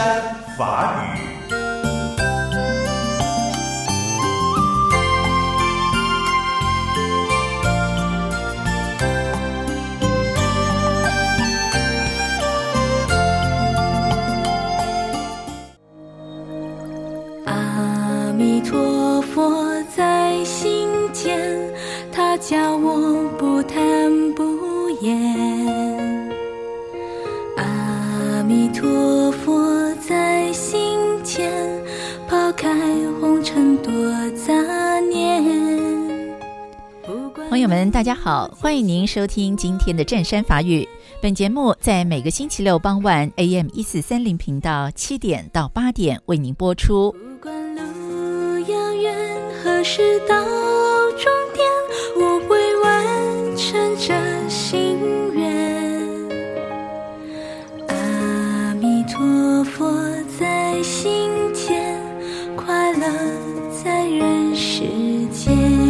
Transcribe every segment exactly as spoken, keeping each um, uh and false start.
山法语。 阿弥陀佛在心间，他教我不贪不厌。阿弥陀佛在心间，抛开红尘多杂念。 朋友们大家好，欢迎您收听今天的正山法语。本节目在每个星期六傍晚 A M 一四三零 频道七点到八点为您播出。 不管路遥远何时到终点，我会完成这心愿。阿弥陀佛在心间，快乐在人世间。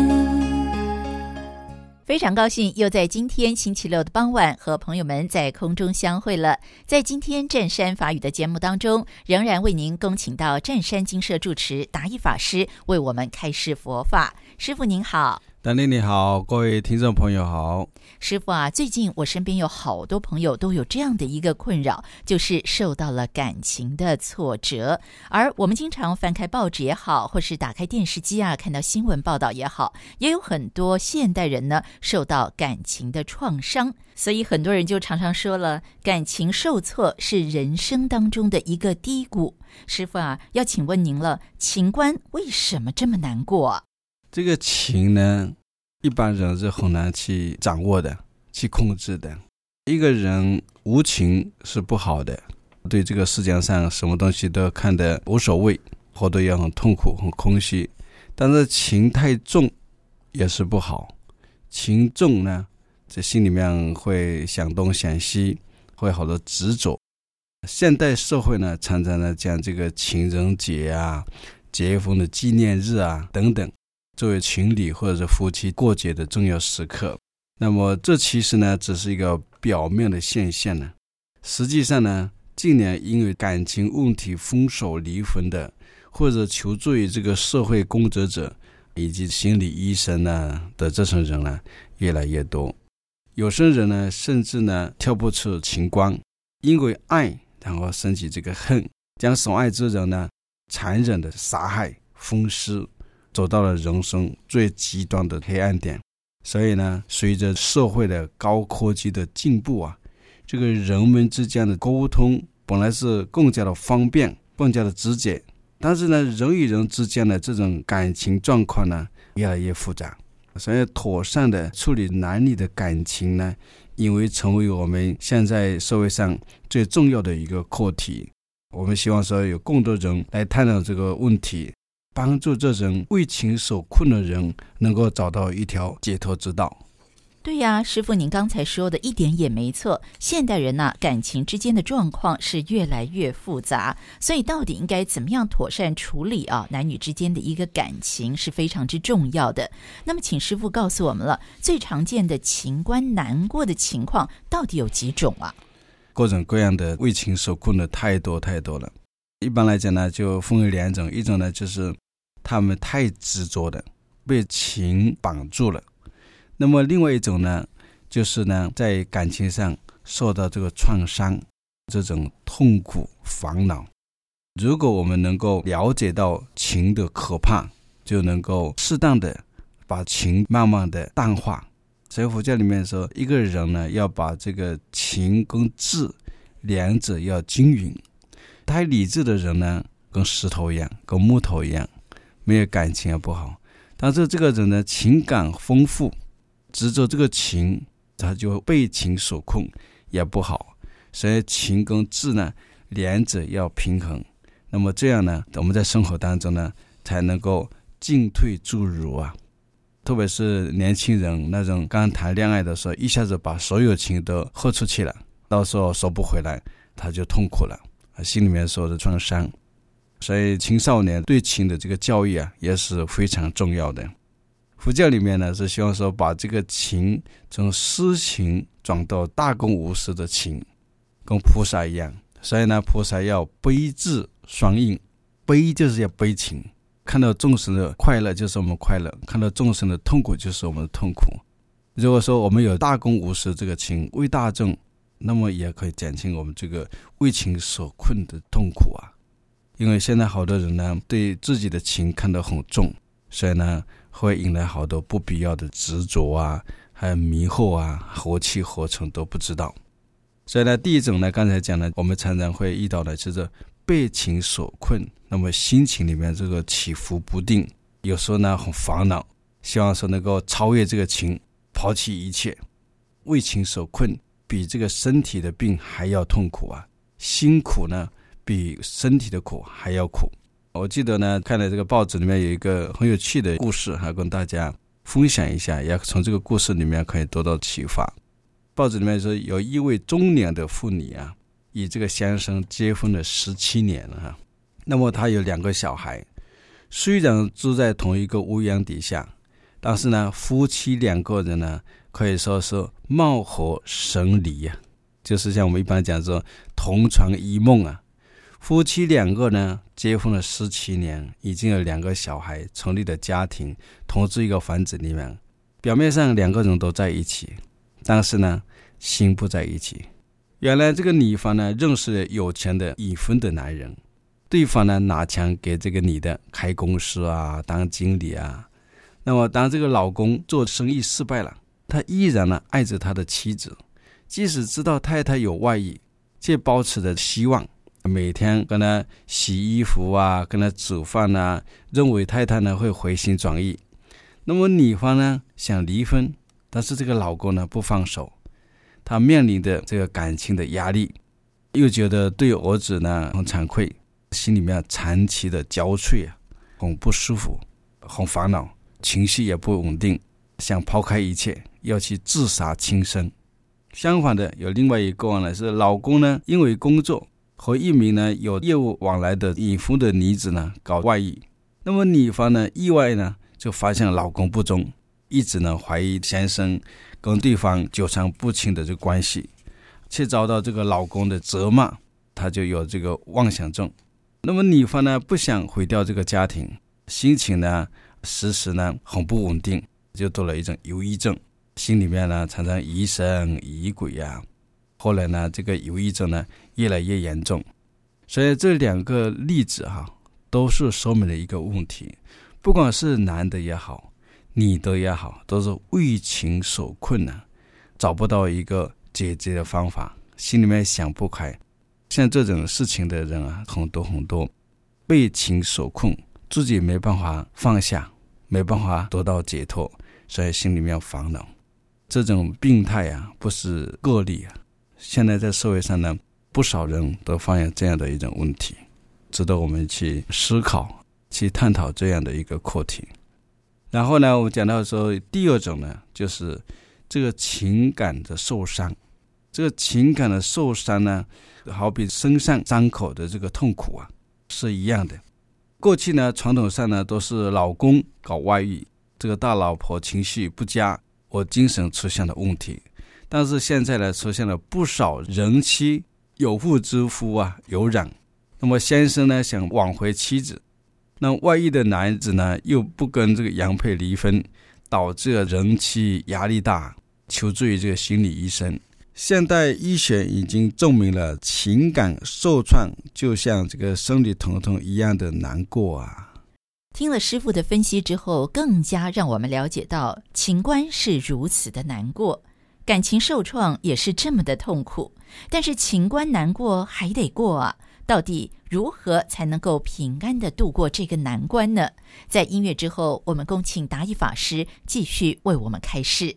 非常高兴又在今天星期六的傍晚和朋友们在空中相会了。在今天正山法语的节目当中，仍然为您恭请到正山精舍住持达义法师为我们开示佛法。师父您好。 丹妮你好，各位听众朋友好。 师父啊，最近我身边有好多朋友都有这样的一个困扰，就是受到了感情的挫折。而我们经常翻开报纸也好，或是打开电视机啊，看到新闻报道也好，也有很多现代人呢受到感情的创伤。所以很多人就常常说了，感情受挫是人生当中的一个低谷。师父啊，要请问您了，情关为什么这么难过啊？ 这个情呢，一般人是很难去掌握的，去控制的。一个人无情是不好的，对这个世界上什么东西都看得无所谓，或者也很痛苦很空虚。但是情太重也是不好，情重呢，这心里面会想东想西，会好多执着。现代社会呢，常常呢将这个情人节啊、结婚的纪念日啊等等作为情侣或者是夫妻过节的重要时刻。那么这其实呢只是一个表面的现象呢。实际上呢，近年因为感情问题分手离婚的，或者求助于这个社会工作者以及心理医生呢的这种人呢越来越多。有些人呢甚至呢跳不出情关，因为爱然后升起这个恨，将所爱之人呢残忍的杀害分尸，走到了人生最极端的黑暗点。所以呢，随着社会的高科技的进步啊，这个人们之间的沟通本来是更加的方便，更加的直接，但是呢，人与人之间的这种感情状况呢，越来越复杂。所以妥善的处理男女的感情呢，因为成为我们现在社会上最重要的一个课题。我们希望说有更多人来探讨这个问题，帮助这种为情所困的人能够找到一条解脱之道。 对呀，师父您刚才说的一点也没错，现代人啊，感情之间的状况是越来越复杂，所以到底应该怎么样妥善处理啊，男女之间的一个感情是非常之重要的。那么请师父告诉我们了，最常见的情关难过的情况到底有几种啊？ 各种各样的为情所困的太多太多了。一般来讲呢，就分为两种，一种呢就是他们太执着的，被情绑住了。那么另外一种呢，就是呢在感情上受到这个创伤，这种痛苦烦恼。如果我们能够了解到情的可怕，就能够适当的把情慢慢的淡化。所以佛教里面说，一个人呢要把这个情跟智两者要均匀。太理智的人呢，跟石头一样，跟木头一样，没有感情也不好。但是这个人呢，情感丰富，执着这个情，他就被情所困，也不好。所以情跟智呢，两者要平衡。那么这样呢，我们在生活当中呢，才能够进退自如啊。特别是年轻人那种刚谈恋爱的时候，一下子把所有情都喝出去了，到时候收不回来，他就痛苦了，心里面受的创伤。所以青少年对情的这个教育啊，也是非常重要的。佛教里面呢，是希望说把这个情从私情转到大公无私的情，跟菩萨一样， 所以呢，菩萨要悲智双运，悲就是要悲情，看到众生的快乐就是我们快乐，看到众生的痛苦就是我们的痛苦。如果说我们有大公无私这个情，为大众，那么也可以减轻我们这个为情所困的痛苦啊。因为现在好多人呢，对自己的情看得很重，所以呢，会引来好多不必要的执着啊，还有迷惑啊，何去何从都不知道。所以呢，第一种呢，刚才讲的，我们常常会遇到的就是被情所困，那么心情里面这个起伏不定，有时候呢很烦恼，希望说能够超越这个情，抛弃一切。为情所困比这个身体的病还要痛苦啊，辛苦呢比身体的苦还要苦。我记得呢，看了这个报纸里面有一个很有趣的故事，还跟大家分享一下，也从这个故事里面可以得到启发。报纸里面说，有一位中年的妇女啊，与这个先生结婚了十七年了哈。那么他有两个小孩，虽然住在同一个屋檐底下，但是呢，夫妻两个人呢，可以说是貌合神离啊，就是像我们一般讲说同床异梦啊。夫妻两个呢，结婚了十七年，已经有两个小孩，成立了家庭，同住一个房子里面。表面上两个人都在一起，但是呢，心不在一起。原来这个女方呢，认识了有钱的已婚的男人，对方呢拿钱给这个女的开公司啊，当经理啊。那么当这个老公做生意失败了，他依然呢爱着他的妻子，即使知道太太有外遇，却保持着希望，每天跟他洗衣服啊，跟他煮饭啊，认为太太呢会回心转意。那么女方呢想离婚，但是这个老公呢不放手，他面临的这个感情的压力，又觉得对儿子呢很惭愧，心里面长期的焦悴啊，很不舒服，很烦恼，情绪也不稳定，想抛开一切，要去自杀轻生。相反的，有另外一个个案呢，是老公呢因为工作和一名呢有业务往来的已婚的女子呢搞外遇，那么女方呢意外呢就发现老公不忠，一直呢怀疑先生跟对方纠缠不清的这个关系，却遭到这个老公的责骂，他就有这个妄想症。那么女方呢不想毁掉这个家庭，心情呢时时呢很不稳定，就得了一种忧郁症，心里面呢常常疑神疑鬼啊。后来呢这个忧郁症呢越来越严重。所以这两个例子哈、啊，都是说明了一个问题，不管是男的也好，女的也好，都是为情所困啊，找不到一个解决的方法，心里面想不开。像这种事情的人啊，很多很多，被情所困，自己没办法放下，没办法得到解脱，所以心里面烦恼。这种病态啊，不是个例啊，现在在社会上呢，不少人都发现这样的一种问题，值得我们去思考，去探讨这样的一个课题。然后呢，我们讲到说，第二种呢，就是这个情感的受伤。这个情感的受伤呢，好比身上伤口的这个痛苦啊，是一样的。过去呢，传统上呢，都是老公搞外遇，这个大老婆情绪不佳，或精神出现了问题。但是现在呢，出现了不少人妻有妇之夫啊有染。那么先生呢想挽回妻子，那外遇的男子呢又不跟这个原配离婚，导致了人妻压力大，求助于这个心理医生。现代医学已经证明了，情感受创就像这个生理疼痛一样的难过啊。 听了师父的分析之后，更加让我们了解到情关是如此的难过，感情受创也是这么的痛苦，但是情关难过还得过啊，到底如何才能够平安的度过这个难关呢？在音乐之后，我们恭请达一法师继续为我们开示。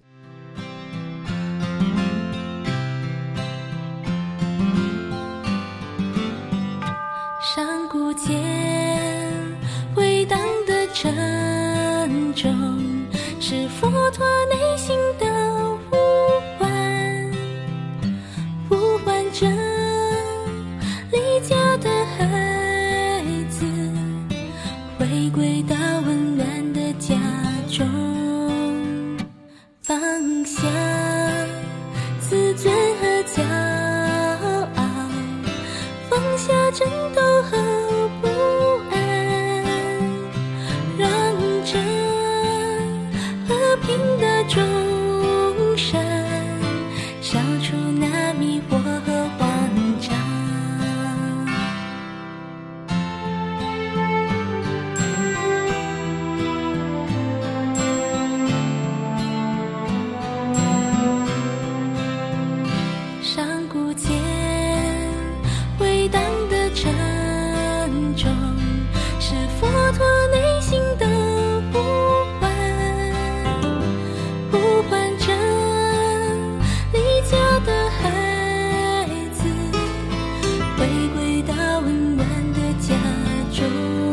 山谷间回荡的沉重，是佛陀内心的呼唤，呼唤着离家的孩子回归到温暖的家中，放下自尊和骄傲， 神，消除那迷惑和慌张。上古间回荡的沉重，是佛陀内心的呼唤，呼唤着离家的孩子，回归到温暖的家中，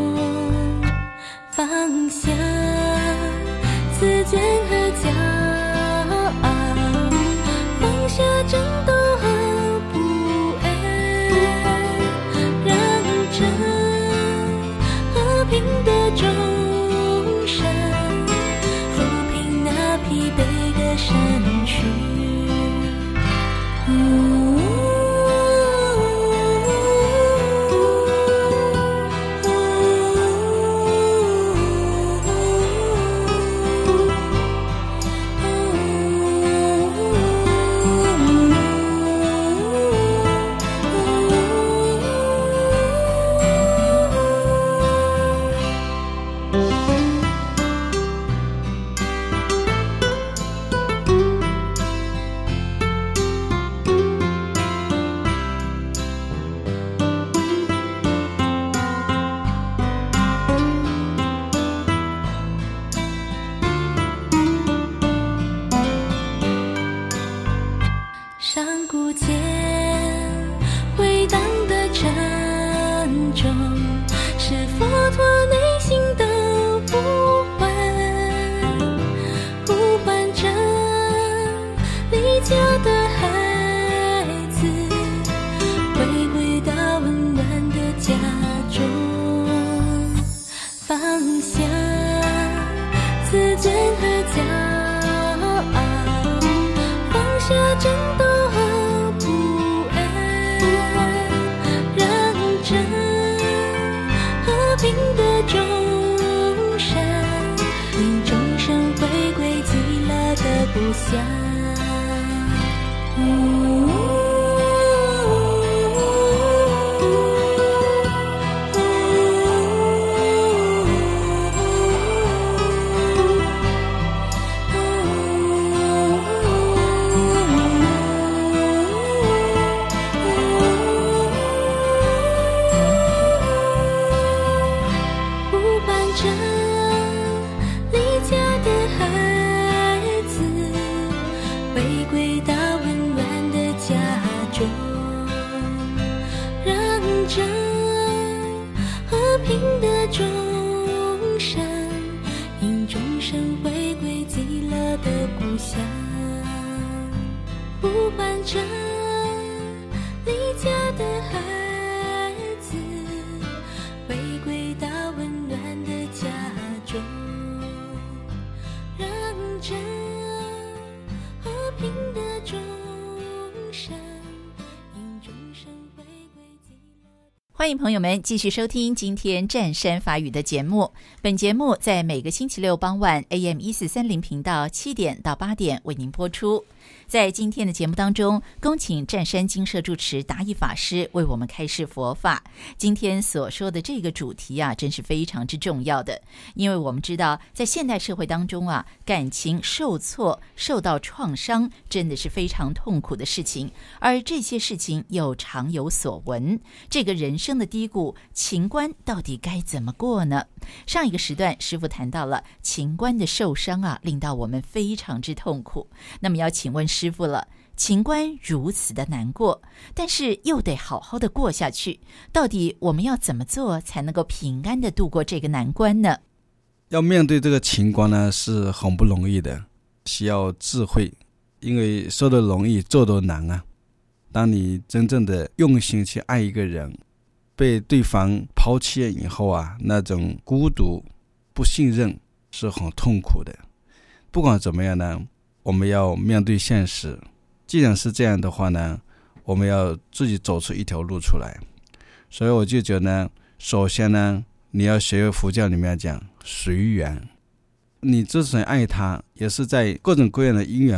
放下自尊和骄傲，放下争斗和不安，让这和平的钟声抚平那疲惫的身躯。上古间回荡的沉重，是佛陀内心的呼唤，呼唤着离家的孩子，回归到温暖的家中，放下自尊和骄傲，放下争斗和不安，让这和平的钟声令众生回归极乐的故乡。呼唤着离家的孩子，回归到温暖的家中，让这和平的钟声引众生回归极乐。 欢迎朋友们继续收听今天湛山法语的节目。本节目在每个星期六傍晚 A M 一四三零频道七点到八点为您播出。在今天的节目当中，恭请湛山精舍住持达义法师为我们开示佛法。今天所说的这个主题啊，真是非常之重要的，因为我们知道在现代社会当中啊，感情受挫、受到创伤真的是非常痛苦的事情，而这些事情又常有所闻。这个人生的低谷，情关到底该怎么过呢？上一个时段师父谈到了情关的受伤啊，令到我们非常之痛苦。那么要请问师父了，情关如此的难过，但是又得好好的过下去，到底我们要怎么做才能够平安的度过这个难关呢？ 要面对这个情关呢，是很不容易的，需要智慧，因为说的容易做的难啊。当你真正的用心去爱一个人，被对方抛弃以后啊，那种孤独、不信任是很痛苦的。不管怎么样呢，我们要面对现实。既然是这样的话呢，我们要自己走出一条路出来。所以我就觉得呢，首先呢，你要学佛教里面讲随缘。你之所以爱他，也是在各种各样的因缘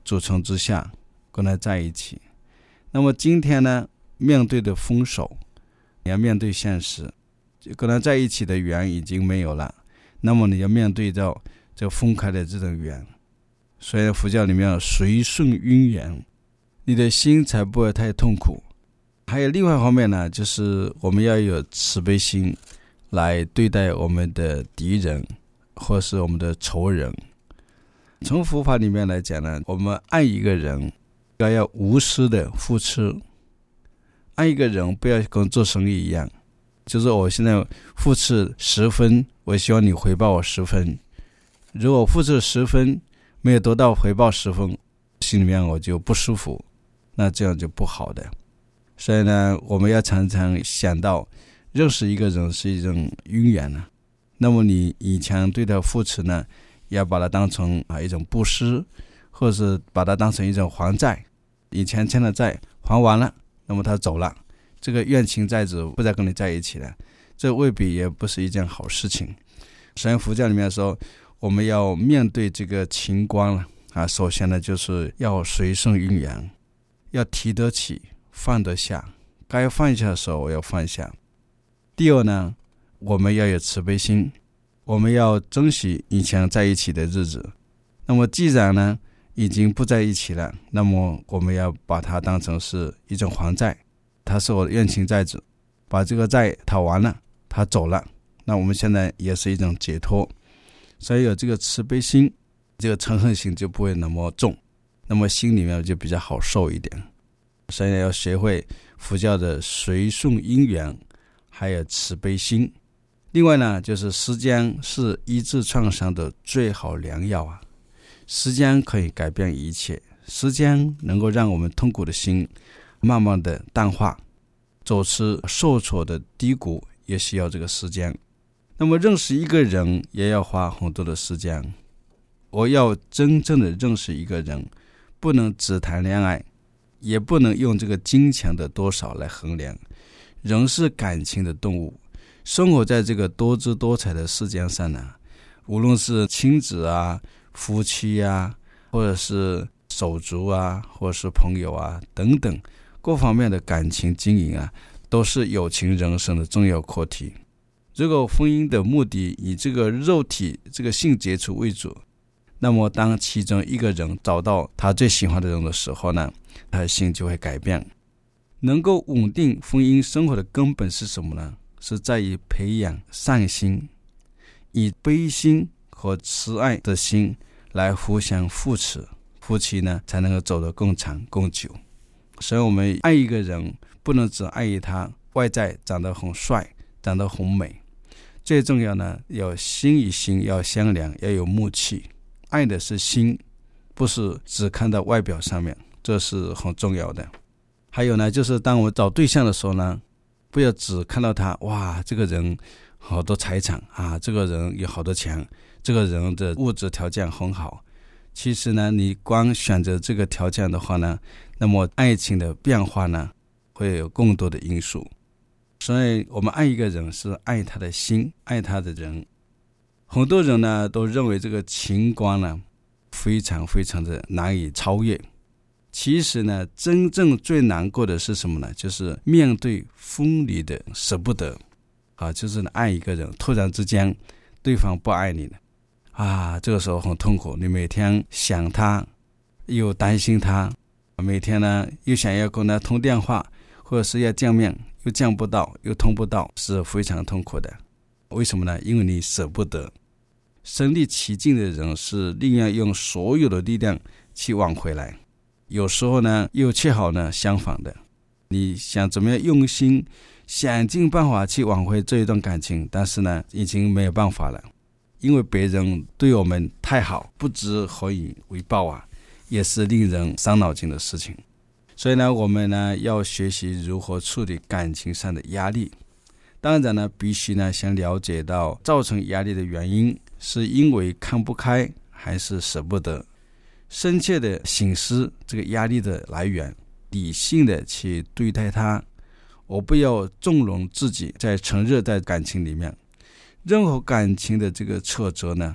主从之下跟他在一起。那么今天呢，面对的分手，你要面对现实，跟他在一起的缘已经没有了，那么你要面对到这分开的这种缘。所以佛教里面随顺因缘，你的心才不会太痛苦。还有另外一方面呢，就是我们要有慈悲心来对待我们的敌人或是我们的仇人。从佛法里面来讲呢，我们爱一个人要要无私的付出，爱一个人不要跟做生意一样，就是我现在付出十分，我希望你回报我十分，如果付出十分没有得到回报十分，心里面我就不舒服，那这样就不好的。所以呢，我们要常常想到认识一个人是一种因缘呢，那么你以前对他付出呢，要把它当成啊一种布施，或者是把它当成一种还债，以前欠的债还完了，那么他走了，这个怨情债主不再跟你在一起了，这未必也不是一件好事情。所以佛教里面说，我们要面对这个情关了啊，首先呢就是要随顺因缘，要提得起放得下，该放下的时候我要放下。第二呢，我们要有慈悲心，我们要珍惜以前在一起的日子。那么既然呢已经不在一起了，那么我们要把它当成是一种还债，他是我的怨情债主，把这个债讨完了，他走了，那我们现在也是一种解脱。所以有这个慈悲心，这个嗔恨心就不会那么重，那么心里面就比较好受一点。所以要学会佛教的随顺因缘，还有慈悲心。另外呢，就是时间是医治创伤的最好良药啊！时间可以改变一切，时间能够让我们痛苦的心慢慢的淡化，走出受挫的低谷也需要这个时间。那么认识一个人也要花很多的时间。我要真正的认识一个人，不能只谈恋爱，也不能用这个金钱的多少来衡量。人是感情的动物，生活在这个多姿多彩的世界上呢，无论是亲子啊、夫妻啊，或者是手足啊，或者是朋友啊等等，各方面的感情经营啊，都是有情人生的重要课题。如果婚姻的目的以这个肉体这个性接触为主，那么当其中一个人找到他最喜欢的人的时候呢，他的心就会改变。能够稳定婚姻生活的根本是什么呢？是在于培养善心，以悲心和慈爱的心来互相扶持，夫妻呢才能够走得更长更久。所以我们爱一个人，不能只爱他外在长得很帅，长得很美，最重要呢，要心与心要相连，要有默契。爱的是心，不是只看到外表上面，这是很重要的。还有呢，就是当我找对象的时候呢，不要只看到他，哇，这个人好多财产啊，这个人有好多钱，这个人的物质条件很好。其实呢，你光选择这个条件的话呢，那么爱情的变化呢，会有更多的因素。所以我们爱一个人是爱他的心，爱他的人。很多人呢都认为这个情关呢非常非常的难以超越。其实呢，真正最难过的是什么呢？就是面对分离的舍不得啊，就是爱一个人，突然之间对方不爱你了啊，这个时候很痛苦。你每天想他，又担心他，每天呢又想要跟他通电话，或者是要见面，又见不到，又通不到，是非常痛苦的。为什么呢？因为你舍不得。身历其境的人是宁愿用所有的力量去挽回来，有时候呢又恰好呢相反的，你想怎么样用心想尽办法去挽回这一段感情，但是呢已经没有办法了，因为别人对我们太好，不知何以为报啊，也是令人伤脑筋的事情。所以呢，我们呢要学习如何处理感情上的压力。当然呢，必须呢先了解到造成压力的原因，是因为看不开还是舍不得，深切的省思这个压力的来源，理性的去对待它。我不要纵容自己在沉热在感情里面。任何感情的这个挫折呢，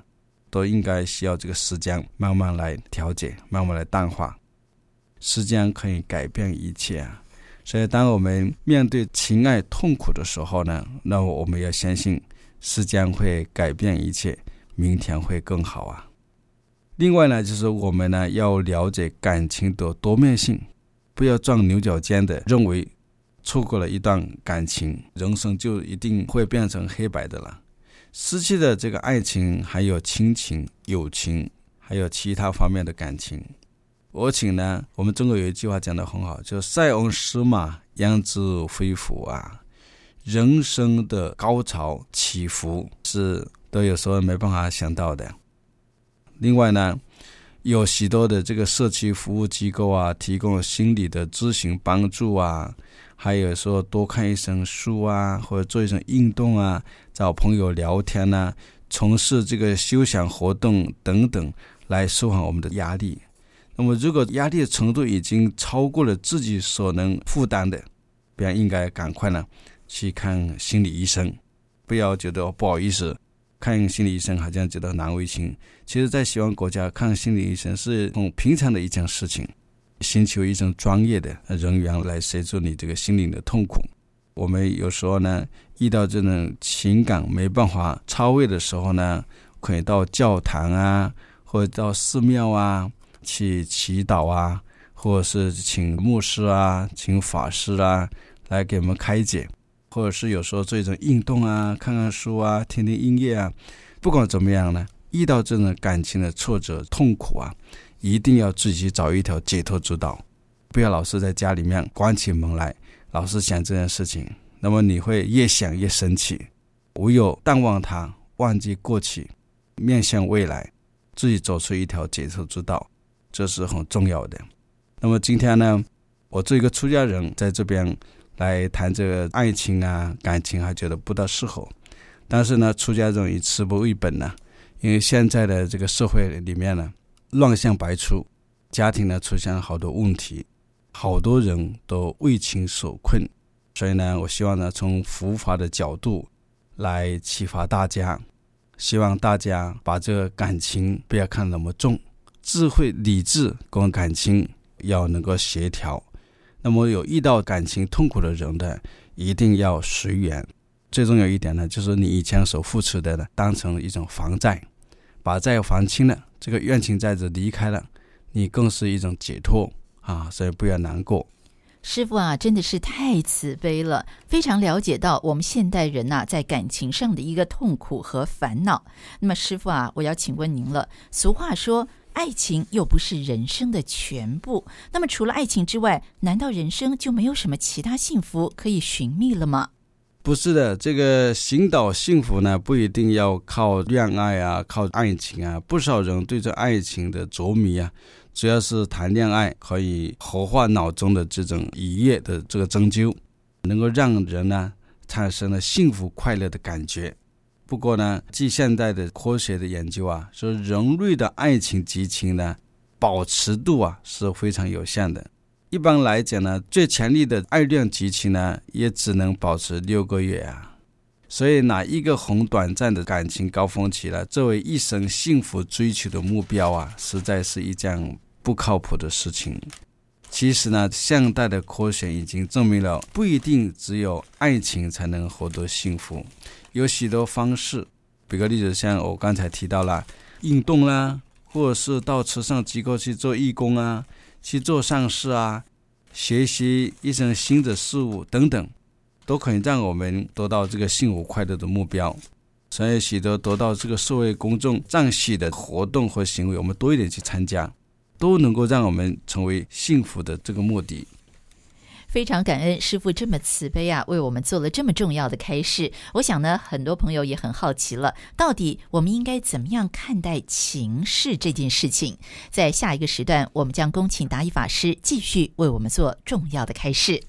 都应该需要这个时间慢慢来调节，慢慢来淡化。时间可以改变一切啊！所以当我们面对情爱痛苦的时候呢，那我们要相信时间会改变一切，明天会更好啊。另外呢，就是我们呢要了解感情的多面性，不要钻牛角尖的认为错过了一段感情，人生就一定会变成黑白的了。失去的这个爱情还有亲情、友情，还有其他方面的感情。而且呢，我们中国有一句话讲得很好，就塞翁失马焉知非福啊。人生的高潮起伏是都有时候没办法想到的。另外呢，有许多的这个社区服务机构啊，提供心理的咨询帮助啊，还有说多看一声书啊，或者做一声运动啊，找朋友聊天啊，从事这个休闲活动等等，来舒缓我们的压力。那么如果压力的程度已经超过了自己所能负担的，便应该赶快呢去看心理医生，不要觉得、哦、不好意思，看心理医生好像觉得难为情。其实在西方国家看心理医生是很平常的一件事情，寻求一种专业的人员来协助你这个心灵的痛苦。我们有时候呢遇到这种情感没办法超越的时候呢，可以到教堂啊，或者到寺庙啊去祈祷啊，或者是请牧师啊，请法师啊来给我们开解，或者是有时候做一种运动啊，看看书啊，听听音乐啊。不管怎么样呢，遇到这种感情的挫折痛苦啊，一定要自己找一条解脱之道，不要老是在家里面关起门来老是想这件事情，那么你会越想越生气。唯有淡忘它，忘记过去，面向未来，自己走出一条解脱之道，这是很重要的。那么今天呢，我做一个出家人在这边来谈这个爱情啊感情，还觉得不大适合。但是呢，出家人以慈悲为本呢，因为现在的这个社会里面呢，乱象百出，家庭呢出现了好多问题，好多人都为情所困。所以呢，我希望呢从佛法的角度来启发大家，希望大家把这个感情不要看那么重，智慧理智跟感情要能够协调。那么有遇到感情痛苦的人的，一定要随缘。最重要一点呢，就是你以前所付出的呢，当成一种房债，把债还清了，这个冤情债子离开了，你更是一种解脱啊！所以不要难过。 师父啊，真的是太慈悲了，非常了解到我们现代人啊在感情上的一个痛苦和烦恼。那么师父啊，我要请问您了，俗话说爱情又不是人生的全部，那么除了爱情之外，难道人生就没有什么其他幸福可以寻觅了吗？ 不是的，这个寻找幸福呢，不一定要靠恋爱啊，靠爱情啊。不少人对这爱情的着迷啊，主要是谈恋爱可以活化脑中的这种愉悦的这个针灸，能够让人呢产生了幸福快乐的感觉。不过呢，据现代的科学的研究啊，说人类的爱情激情呢，保持度啊是非常有限的。一般来讲呢，最强烈的爱恋激情呢，也只能保持六个月啊。所以拿一个很短暂的感情高峰期了作为一生幸福追求的目标啊，实在是一件不靠谱的事情。其实呢，现代的科学已经证明了，不一定只有爱情才能获得幸福，有许多方式。比个例子，像我刚才提到了运动啦，或者是到慈善机构去做义工啊，去做善事啊，学习一种新的事物等等，都可以让我们得到这个幸福快乐的目标。所以许多得到这个社会公众赞许的活动和行为，我们多一点去参加，都能够让我们成为幸福的这个目的。 非常感恩师父这么慈悲啊，为我们做了这么重要的开示。我想呢，很多朋友也很好奇了，到底我们应该怎么样看待情事这件事情？在下一个时段，我们将恭请达一法师继续为我们做重要的开示。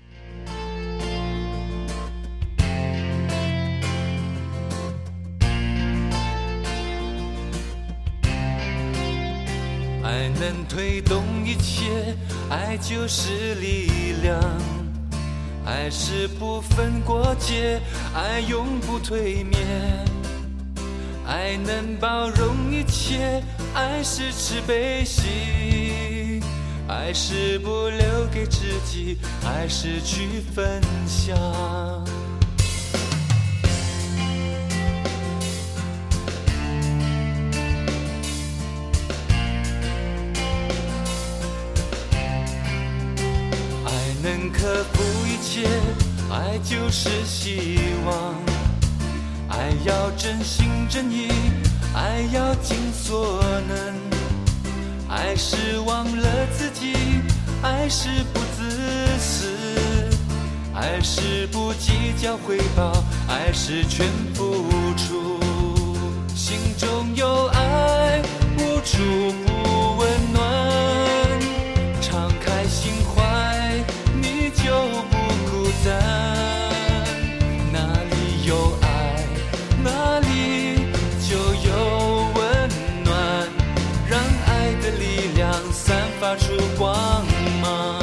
爱能推动一切，爱就是力量，爱是不分国界，爱永不退灭， 爱能包容一切，爱是慈悲心，爱是不留给自己，爱是去分享。爱能克服一切，爱就是希望。爱要真心真意，爱要尽所能。爱是忘了自己，爱是不自私，爱是不计较回报，爱是全付出。心中有爱，无处不温暖，敞开心怀，你就不孤单。哪里有爱，哪里就有温暖，让爱的力量散发出光芒。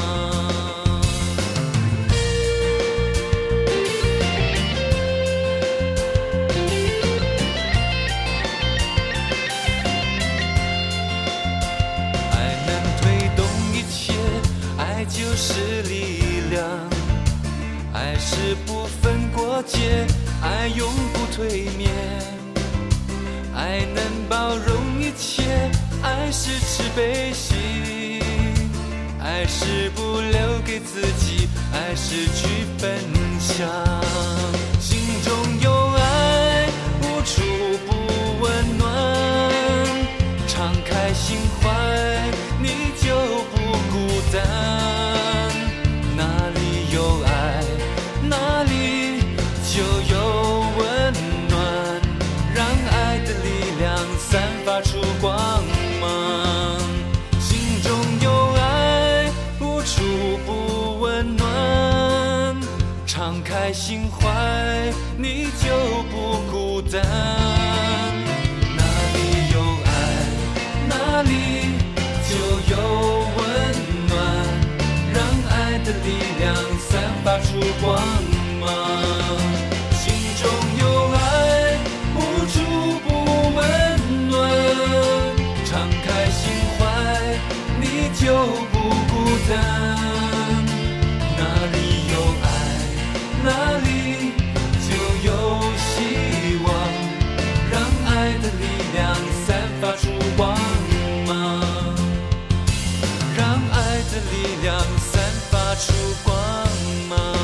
爱能推动一切，爱就是力量。爱是不分国界，爱永不退灭。爱能包容一切，爱是慈悲心，爱是不留给自己，爱是去分享。心中有爱，无处不温暖，敞开心怀，你就不孤单。哪里有爱，哪里就有温暖，让爱的力量散发出光芒。心中有爱，无处不温暖，敞开心怀，你就不孤单。哪里有爱，哪里就有温暖，让爱的力量散发出光芒。心中有爱，无处不温暖，敞开心怀，你就不孤单。哪里有爱，哪里就有希望，让爱的力量散发出光芒，让爱的力量散发出光芒。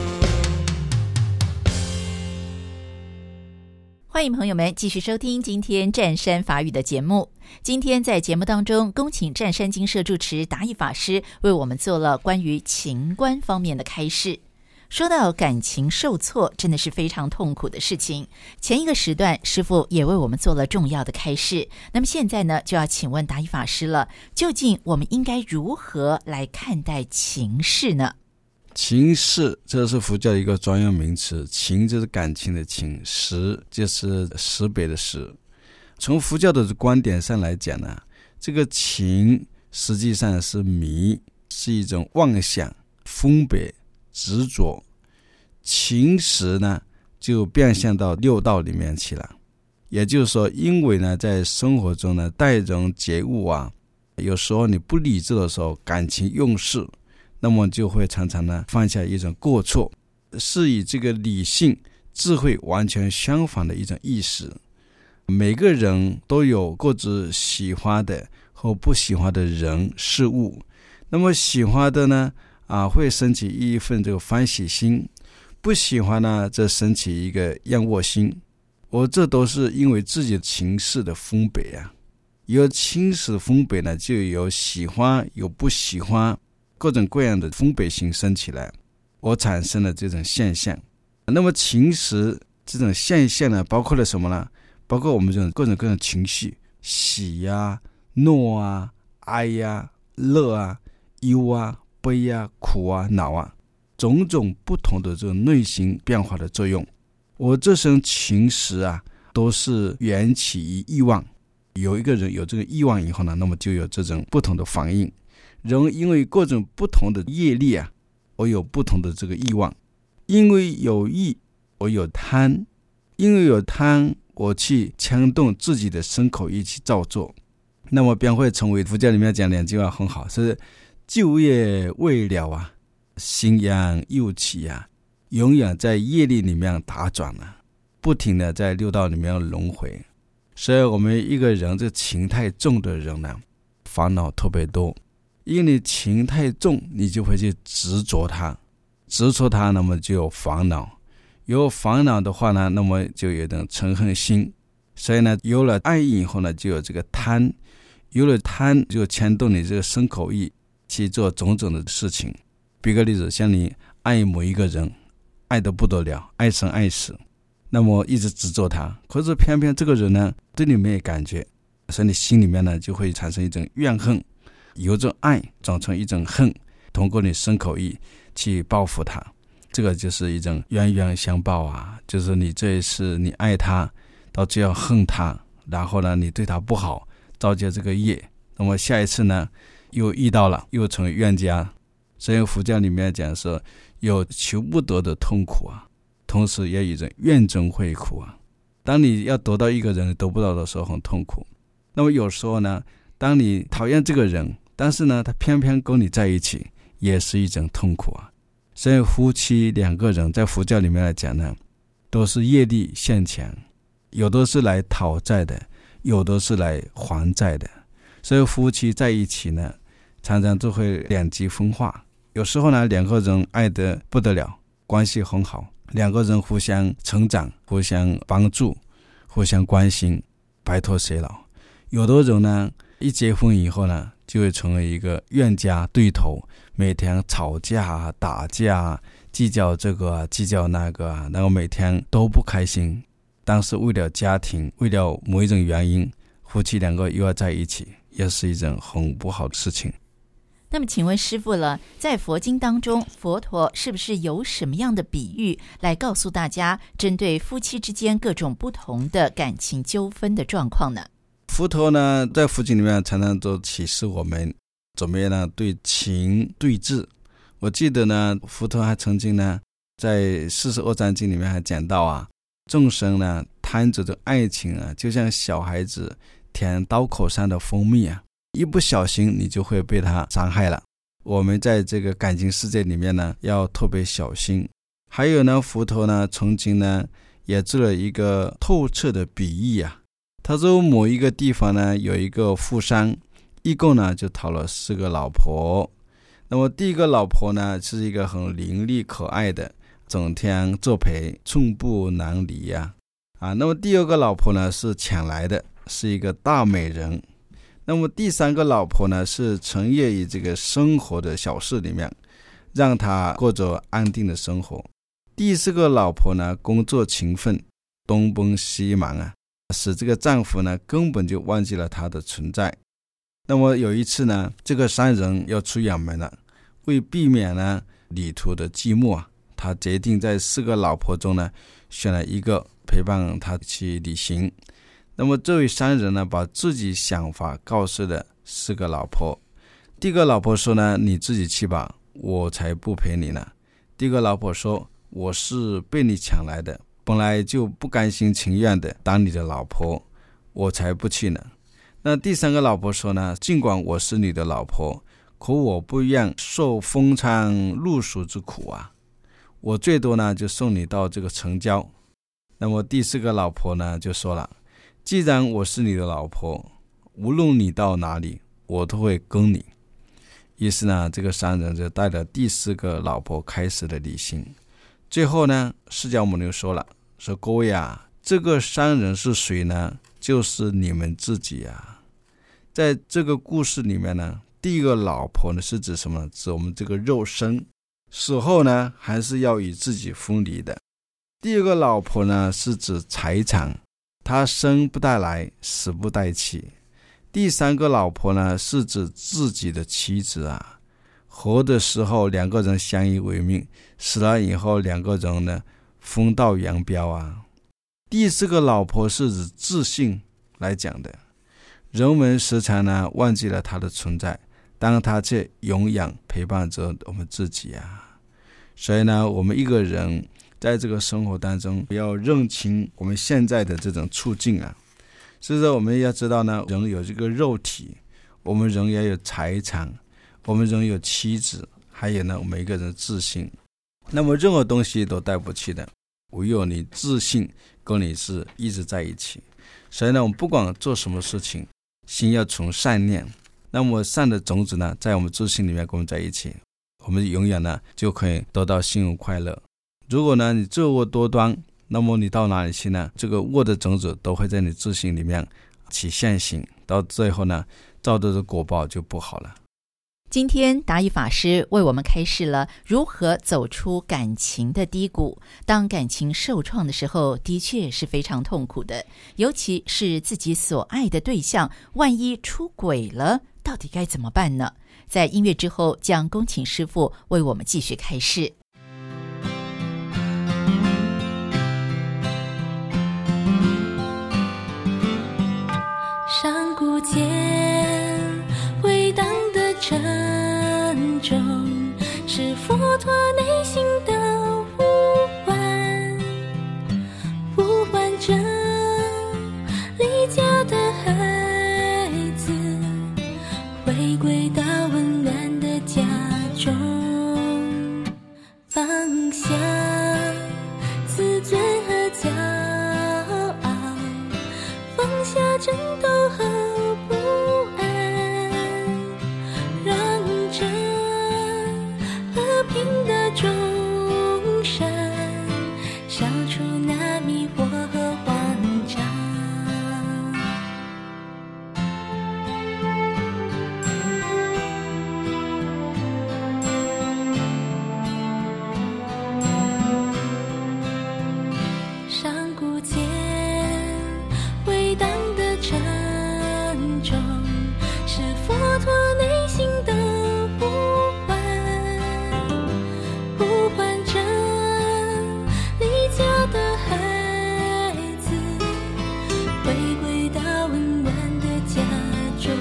欢迎朋友们继续收听今天湛山法语的节目。今天在节目当中，恭请湛山精舍住持达义法师为我们做了关于情观方面的开示。说到感情受挫，真的是非常痛苦的事情。前一个时段，师父也为我们做了重要的开示。那么现在呢，就要请问达义法师了，究竟我们应该如何来看待情事呢？ 情事，这是佛教一个专用名词，情就是感情的情，识就是识别的识。从佛教的观点上来讲呢，这个情实际上是迷，是一种妄想、分别、执着。情识呢，就变现到六道里面去了。也就是说，因为呢，在生活中呢，带一种觉悟啊，有时候你不理智的时候，感情用事，那么就会常常呢犯下一种过错，是以这个理性智慧完全相反的一种意识。每个人都有各自喜欢的和不喜欢的人事物，那么喜欢的呢啊会升起一份这个欢喜心，不喜欢呢则升起一个厌恶心。我这都是因为自己情势的分别啊，有情势分别呢，就有喜欢有不喜欢，各种各样的分别心生起来，我产生了这种现象。那么情势这种现象呢，包括了什么呢？包括我们这种各种各样的情绪，喜啊、怒啊、哀啊、乐啊、忧啊、悲啊、苦啊、恼啊，种种不同的这种内心变化的作用。我这种情势啊，都是缘起于欲望。有一个人有这个欲望以后呢，那么就有这种不同的反应。人因为各种不同的业力啊，我有不同的这个欲望。因为有欲，我有贪。因为有贪， 我去牵动自己的身口意去照做，那么便会成为佛教里面讲两句话很好，是旧业未了啊，新阳又起啊，永远在业力里面打转啊，不停的在六道里面轮回。所以我们一个人这情太重的人呢，烦恼特别多，因为你情太重，你就会去执着它，执着它，那么就有烦恼，有烦恼的话呢，那么就有点嗔恨心。所以呢，有了爱以后呢，就有这个贪，有了贪就牵动你这个身口意去做种种的事情。比个例子，像你爱某一个人，爱得不得了，爱生爱死，那么一直执着他，可是偏偏这个人呢对你没有感觉，所以你心里面呢就会产生一种怨恨，由着爱转成一种恨，通过你身口意去报复他，这个就是一种冤冤相报啊，就是你这一次你爱他，到最后恨他，然后呢你对他不好，造就这个业，那么下一次呢又遇到了，又成为冤家。所以佛教里面讲说有求不得的痛苦啊，同时也有一种怨憎会苦啊。当你要得到一个人得不到的时候很痛苦，那么有时候呢，当你讨厌这个人，但是呢他偏偏跟你在一起，也是一种痛苦啊。所以夫妻两个人在佛教里面来讲呢，都是业力现前，有的是来讨债的，有的是来还债的。所以夫妻在一起呢，常常都会两极分化。有时候呢，两个人爱得不得了，关系很好，两个人互相成长，互相帮助，互相关心，白头偕老。有的人呢，一结婚以后呢，就会成为一个冤家对头，每天吵架打架，计较这个计较那个，然后每天都不开心。但是为了家庭，为了某一种原因，夫妻两个又要在一起，也是一种很不好的事情。 那么请问师父了，在佛经当中，佛陀是不是有什么样的比喻来告诉大家针对夫妻之间各种不同的感情纠纷的状况呢？ 佛陀呢，在佛经里面常常都启示我们怎么样呢对情对治。我记得呢，佛陀还曾经呢在四十二章经里面还讲到啊，众生呢贪着的爱情啊，就像小孩子舔刀口上的蜂蜜啊，一不小心你就会被他伤害了。我们在这个感情世界里面呢，要特别小心。还有呢，佛陀呢曾经呢也做了一个透彻的比喻啊。他说某一个地方呢有一个富商，一共呢就讨了四个老婆。那么第一个老婆呢是一个很伶俐可爱的，整天作陪，寸步难离呀、啊。啊，那么第二个老婆呢是抢来的，是一个大美人。那么第三个老婆呢是沉溺于这个生活的小事里面，让她过着安定的生活。第四个老婆呢工作勤奋，东奔西忙啊，使这个丈夫呢根本就忘记了她的存在。那么有一次呢，这个商人要出远门了，为避免呢旅途的寂寞啊，他决定在四个老婆中呢选了一个陪伴他去旅行。那么这位商人呢，把自己想法告诉了四个老婆。第一个老婆说呢，你自己去吧，我才不陪你呢。第二个老婆说，我是被你抢来的，本来就不甘心情愿的当你的老婆，我才不去呢。那第三个老婆说呢，尽管我是你的老婆，可我不愿受风餐露宿之苦啊，我最多呢就送你到这个城郊。那么第四个老婆呢就说了，既然我是你的老婆，无论你到哪里，我都会跟你。于是呢，这个商人就带着第四个老婆开始了旅行。最后呢，释迦牟尼说了，说各位啊，这个商人是谁呢？就是你们自己啊。在这个故事里面呢，第一个老婆呢是指什么？指我们这个肉身，死后呢还是要与自己分离的。第二个老婆呢是指财产，他生不带来，死不带去。第三个老婆呢是指自己的妻子啊，活的时候两个人相依为命，死了以后两个人呢分道扬镳啊。第四个老婆是指自信来讲的，人们时常呢忘记了他的存在，当他却永远陪伴着我们自己啊。所以呢，我们一个人在这个生活当中要认清我们现在的这种处境啊。所以说我们要知道呢，人有这个肉体，我们人也有财产，我们人有妻子，还有呢每一个人自信。那么任何东西都带不去的，唯有你自信跟你是一直在一起。所以呢，我们不管做什么事情，心要存善念，那么善的种子呢在我们自信里面跟我们在一起，我们永远呢就可以得到幸福快乐。如果呢你作恶多端，那么你到哪里去呢？这个恶的种子都会在你自信里面起现行，到最后呢造的果报就不好了。 今天达义法师为我们开示了如何走出感情的低谷。当感情受创的时候，的确是非常痛苦的，尤其是自己所爱的对象万一出轨了，到底该怎么办呢？在音乐之后，将恭请师父为我们继续开示。 山谷间回荡的沉重，是佛陀内心的呼唤，呼唤着离家的孩子回归到温暖的家中，放下自尊和骄傲，放下争斗和不安，让这和平的众生消除那迷惑和慌张。山谷间回荡的沉重，是佛陀内心的呼唤，呼唤着离家的孩子回归到温暖的家中，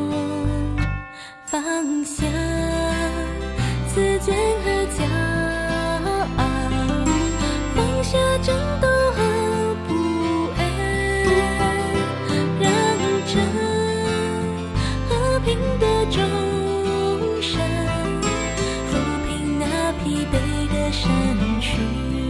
放下自尊和骄傲，放下争斗和不安，让这和平的众生抚平那疲惫的身躯。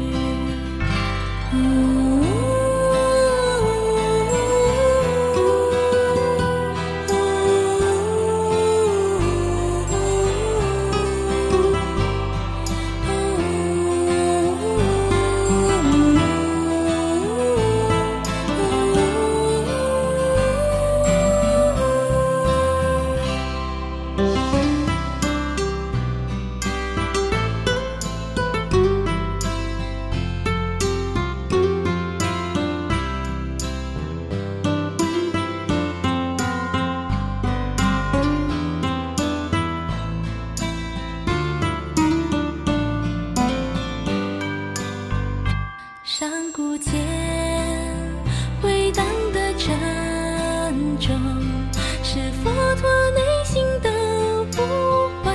山谷间回荡的沉重，是佛陀内心的呼唤，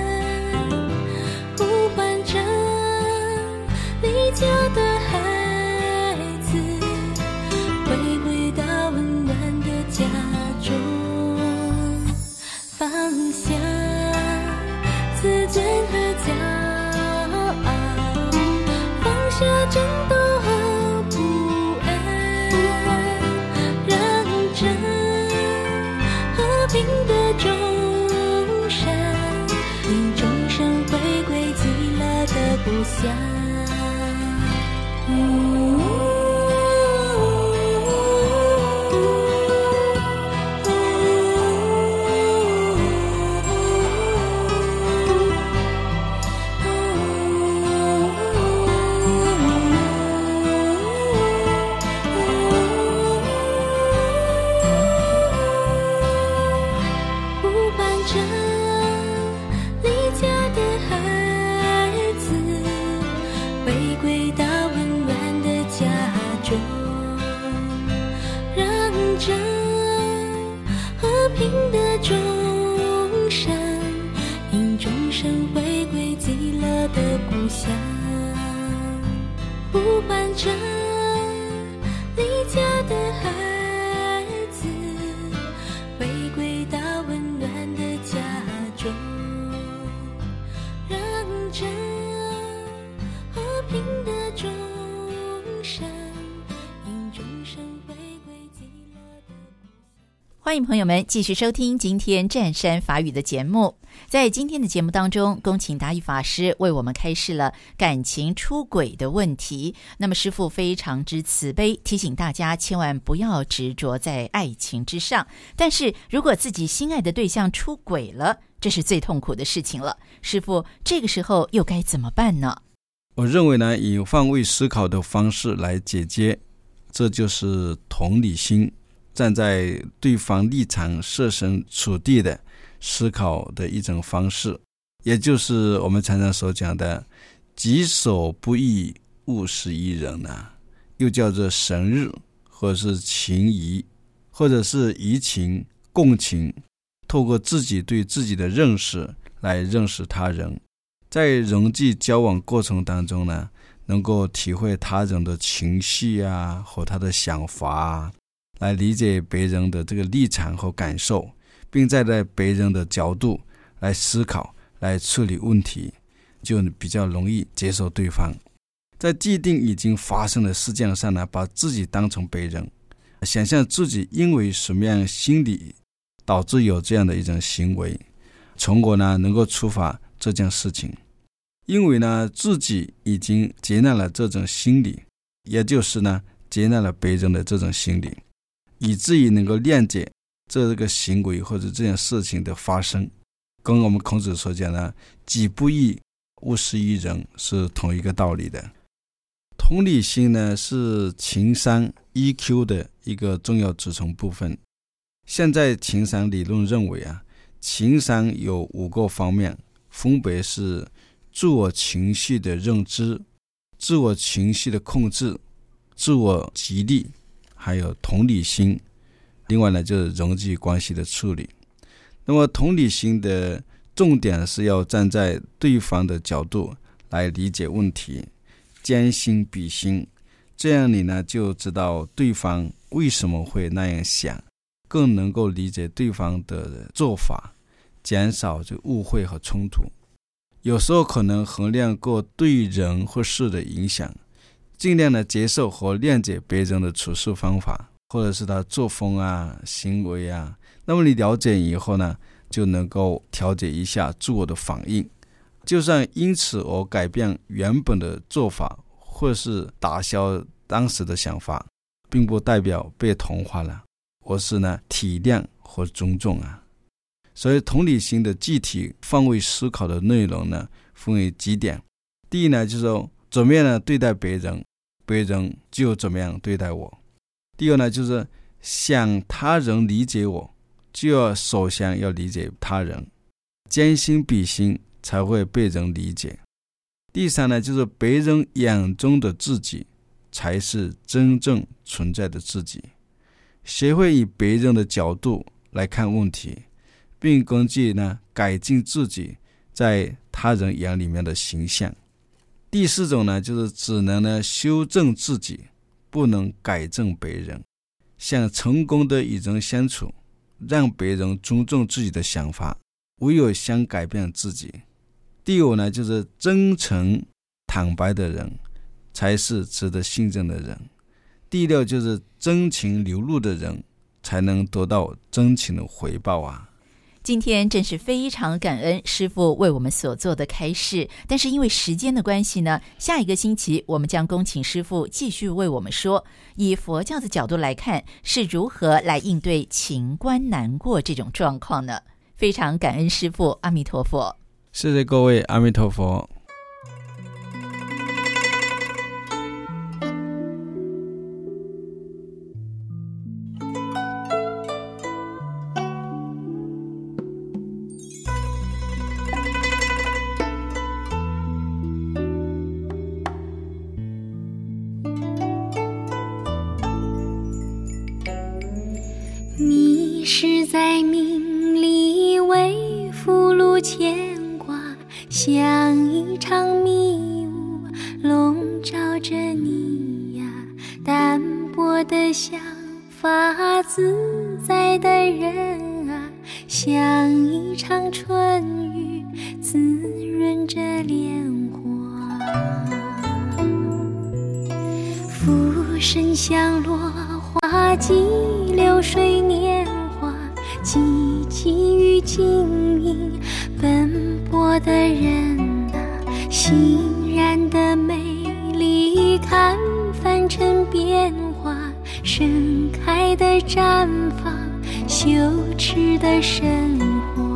呼唤着离家的孩子回归到温暖的家中，放下自尊和骄傲，放下争斗和平的众生，令众生回归极乐的故乡。 呼唤着离家的孩子，回归到温暖的家中，让这和平的钟声因钟声回归极乐的故乡。 欢迎朋友们继续收听今天湛山法语的节目。在今天的节目当中，恭请达义法师为我们开示了感情出轨的问题。那么师父非常之慈悲，提醒大家千万不要执着在爱情之上，但是如果自己心爱的对象出轨了，这是最痛苦的事情了。师父，这个时候又该怎么办呢？ 我认为呢，以换位思考的方式来解决，这就是同理心，站在对方立场设身处地的思考的一种方式，也就是我们常常所讲的己所不欲，勿施于人啊，又叫做神日，或者是情谊，或者是移情共情，透过自己对自己的认识来认识他人，在人际交往过程当中呢，能够体会他人的情绪啊和他的想法啊，来理解别人的这个立场和感受，并站在别人的角度来思考，来处理问题，就比较容易接受对方。在既定已经发生的事件上呢，把自己当成别人，想象自己因为什么样的心理导致有这样的一种行为，从而呢能够触发这件事情。因为呢自己已经接纳了这种心理，也就是呢接纳了别人的这种心理，以至于能够谅解这个行为或者这件事情的发生，跟我们孔子所讲的己不欲，勿施于人是同一个道理的。同理心呢是情商 E Q 的一个重要组成部分。现在情商理论认为啊，情商有五个方面，分别是自我情绪的认知、自我情绪的控制、自我激励，还有同理心，另外呢就是人际关系的处理。那么同理心的重点是要站在对方的角度来理解问题，将心比心，这样你呢就知道对方为什么会那样想，更能够理解对方的做法，减少这误会和冲突。有时候可能衡量过对人或事的影响，尽量的接受和谅解别人的处事方法，或者是他作风啊、行为啊。那么你了解以后呢，就能够调节一下自我的反应，就算因此而改变原本的做法，或是打消当时的想法，并不代表被同化了，而是呢体谅和尊重啊。所以同理心的具体换位思考的内容呢，分为几点。第一呢，就是说怎么样呢对待别人，别人就怎么样对待我。第二呢，就是想他人理解我，就要首先要理解他人，将心比心才会被人理解。第三呢，就是别人眼中的自己才是真正存在的自己，学会以别人的角度来看问题，并根据呢改进自己在他人眼里面的形象。第四种呢，就是只能呢修正自己，不能改正别人。想成功的与人相处，让别人尊重自己的想法，唯有先改变自己。第五呢，就是真诚坦白的人才是值得信任的人。第六就是真情流露的人才能得到真情的回报啊。 今天真是非常感恩师父为我们所做的开示，但是因为时间的关系呢，下一个星期我们将恭请师父继续为我们说，以佛教的角度来看，是如何来应对情关难过这种状况呢？非常感恩师父，阿弥陀佛。 谢谢各位，阿弥陀佛。 你是在命里为俘虏牵挂，像一场迷雾笼罩着你呀，淡薄的像发自在的人啊，像一场春雨滋润着莲花。浮生像落花季，流水年华，寂寂与晶莹奔波的人啊，欣然的美丽看凡尘变化，盛开的绽放，羞耻的生活。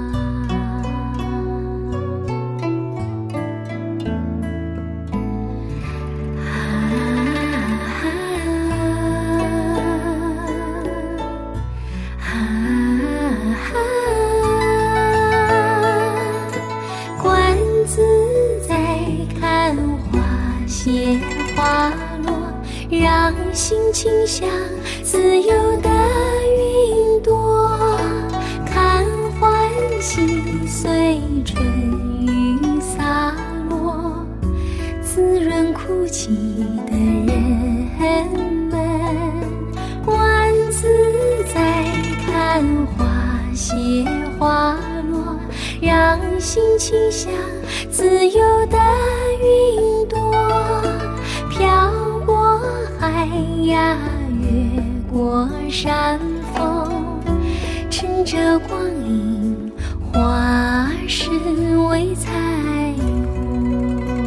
让心情像自由的云朵，看欢喜随春雨洒落，滋润哭泣的人们。万自在看花谢花落，让心情像自由的云朵，飘过海呀，越过山峰，乘着光阴，化身为彩虹。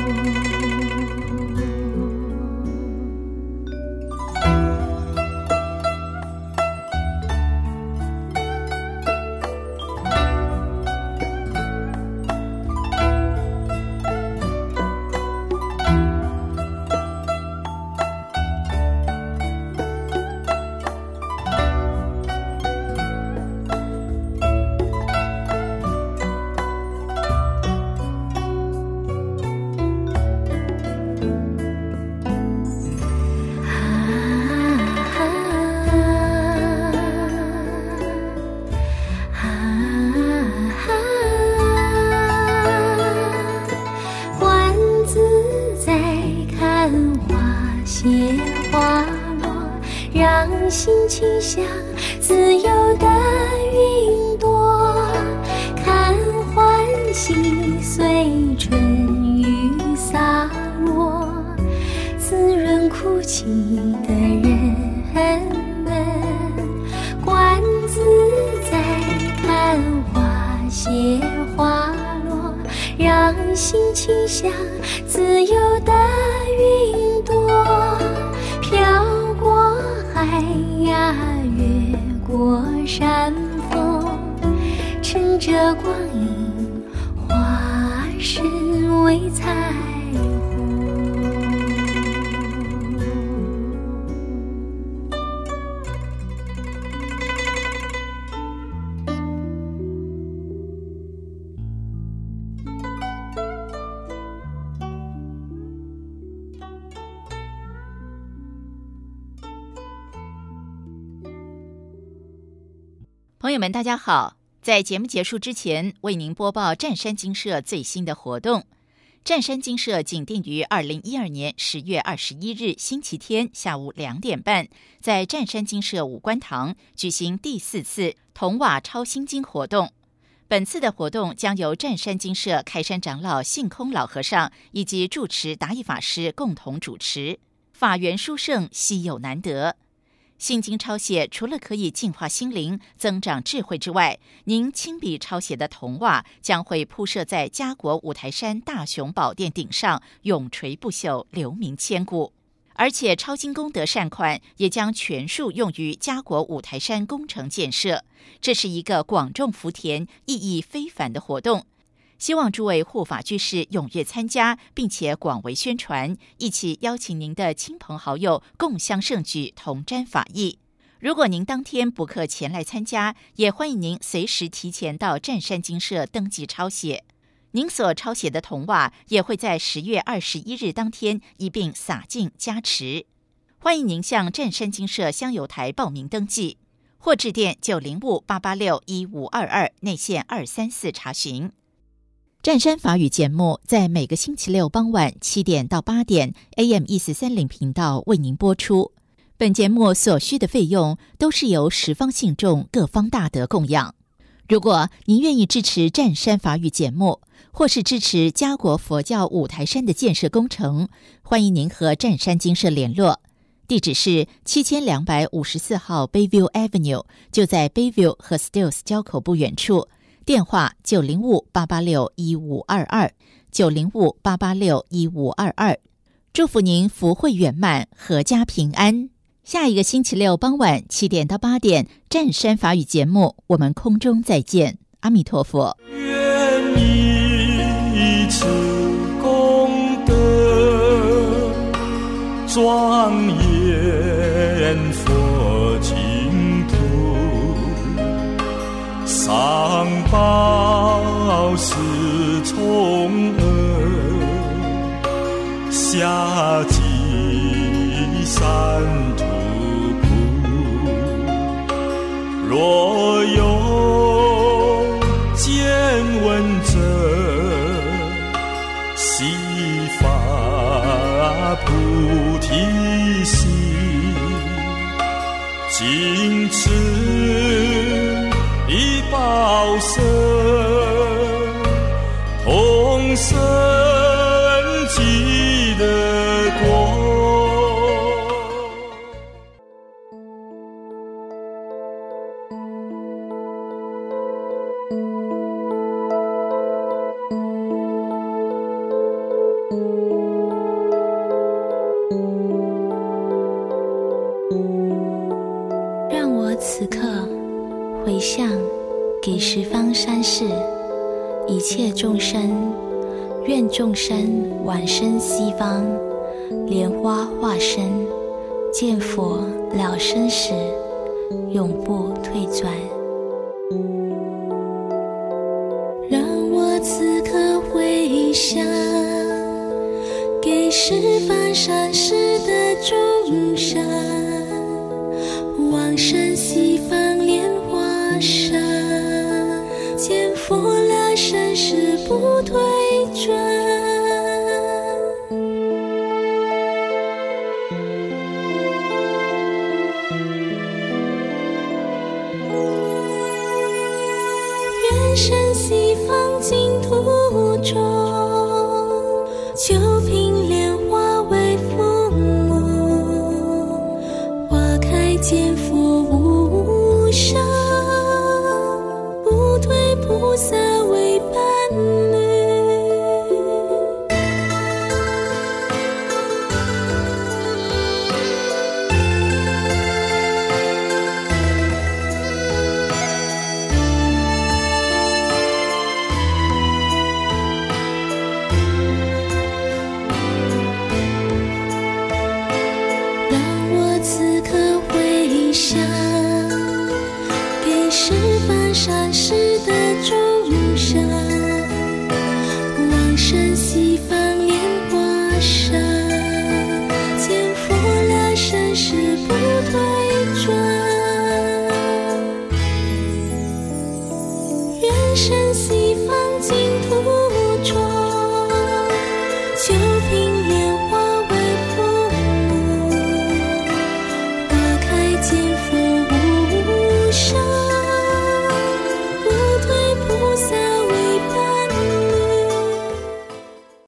心情像自由的云朵，看欢喜随春雨洒落，滋润哭泣的人们。观自在看花谢花落，让心情像自由的云朵，飘过海呀，越过山峰，乘着光阴，化身为彩虹。 朋友们大家好，在节目结束之前为您播报湛山精舍最新的活动。湛山精舍仅定于二零一二年十月二十一日星期天下午两点半，在湛山精舍五官堂举行第四次铜瓦抄心经活动。本次的活动将由湛山精舍开山长老性空老和尚以及住持达义法师共同主持，法缘殊胜，稀有难得。心经抄写除了可以净化心灵、增长智慧之外，您亲笔抄写的铜瓦将会铺设在嘉国五台山大雄宝殿顶上，永垂不朽，留名千古。而且抄经功德善款也将全数用于嘉国五台山工程建设，这是一个广种福田、意义非凡的活动。希望诸位护法居士踊跃参加，并且广为宣传，一起邀请您的亲朋好友共襄盛举，同沾法益。如果您当天不克前来参加，也欢迎您随时提前到湛山精舍登记抄写。您所抄写的铜瓦也会在十月二十一日当天一并洒净加持。欢迎您向湛山精舍香油台报名登记，或致电九零五八八六一五二二内线二三四查询。 占山法语节目在每个星期六傍晚七点到八点 A M 一四三零频道为您播出。本节目所需的费用都是由十方信众各方大德供养。如果您愿意支持占山法语节目，或是支持嘉国佛教五台山的建设工程，欢迎您和占山精舍联络。地址是七千两百五十四号 Bayview Avenue， 就在 Bayview 和 Stills 交口不远处。电话九零五八八六一五二二 九零五八八六一五二二。祝福您福慧圆满，阖家平安。下一个星期六傍晚七点到八点，占山法语节目，我们空中再见。阿弥陀佛。 愿以此功德庄严佛净土，上报四重恩，下济三途苦。若有见闻者，悉发菩提心，尽此一报身，同生极乐国。 此刻回向给十方三世一切众生，愿众生往生西方，莲花化身，见佛了生死，永不退转。让我此刻回向给十方三世的众生，往生西方莲花山，见佛了生死不退转。